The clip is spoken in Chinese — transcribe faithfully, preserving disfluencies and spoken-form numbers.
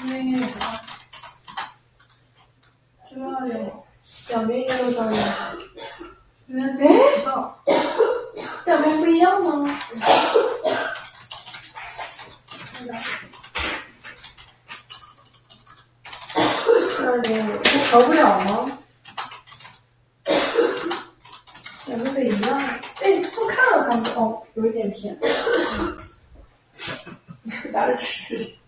那应该有吧？这个有， 表面也有导演。 应该是不知道。 表面不一样吗？二点五，它调不了吗？两个得一样。哎，我看了看，哦，有一点甜。打着吃。